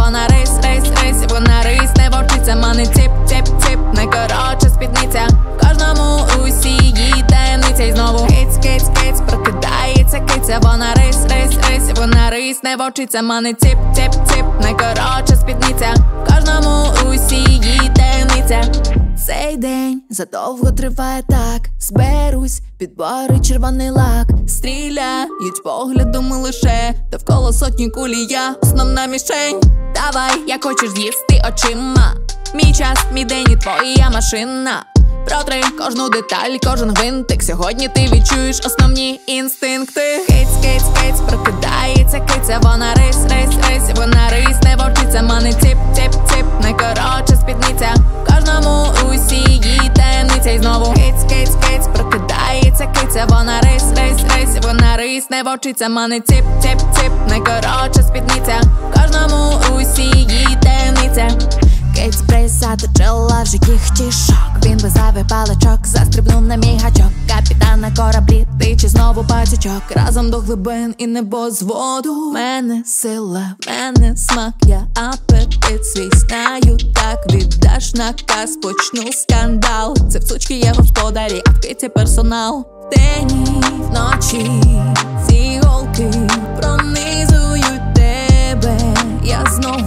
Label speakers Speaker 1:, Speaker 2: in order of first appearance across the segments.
Speaker 1: вона рись, рись, рись, вона рись, не вовчиця, мани ціп, ціп, ціп, найкоротша спідниця. В кожному усі її таємниця. І знову киць, киць, киць, прокидається киця. Вона рись, рись, рись, вона рись, не вовчиця, мани ціп, ціп, ціп, найкоротша спідниця. В кожному усі її таємниця. Цей день задовго триває так. Зберусь, підбори червоний лак. Стріляють поглядом лише довкола сотні кулі, я основна мішень. Давай, як хочеш з'їсти очима. Мій час, мій день і твоя машина. Протри кожну деталь, кожен гвинтик. Сьогодні ти відчуєш основні інстинкти. Киць, киць, киць, прокидається киця. Вона рись, рись, рись, вона рись, не вовчиця, мани ціп, ціп, ціп, найкоротша спідниця. В кожному усі її таємниця. І знову киць, киць, киць, прокидається киця. Вона рись, рись, рись, вона рись, не вовчиця, мани ціп, ціп, ціп, найкоротша спідниця. В кожному усі її таємниця. Киць присадочила вже їх тішок. Він без зайвих паличок застрибнув на мій гачок. Капітан на кораблі, тиче знову пацючок. Разом до глибин і небо з воду. Мене сила, мене смак, я апетит свій знаю. Так віддаш наказ, почну скандал. Це в сучки є господарі, а в киці персонал. Вдень і вночі ці голки пронизують тебе. Я знову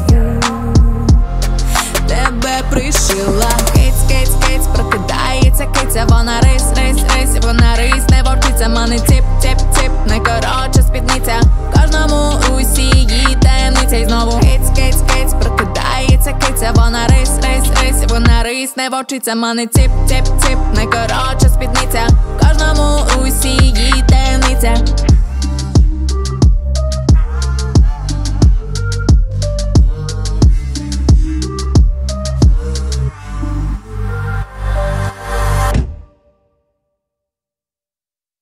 Speaker 1: тебе пришила. Киць, киць, киць, прокидається киця. Вона рись, рись, рись, вона рись, не вовчиця, мани ціп, ціп, ціп, найкоротша спідниця. В кожному усі її таємниця. І знову киць, киць, киць, прокидається киця. Вона рись, рись, рись, вона рись, не вовчиця, мани ціп, ціп, ціп, найкоротша спідниця.